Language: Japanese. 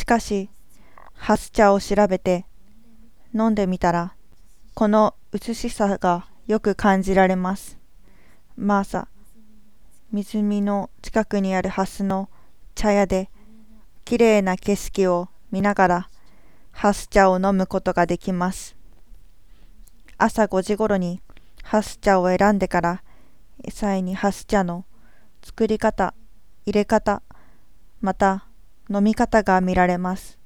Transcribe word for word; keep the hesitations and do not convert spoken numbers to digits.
かし、ハス茶を調べて飲んでみたら、この美しさがよく感じられます。マーサ、湖の近くにあるハスの茶屋で、きれいな景色を見ながら、ハス茶を飲むことができます。朝ごじごろにハス茶を選んでから、際にハス茶の作り方、入れ方、また飲み方が見られます。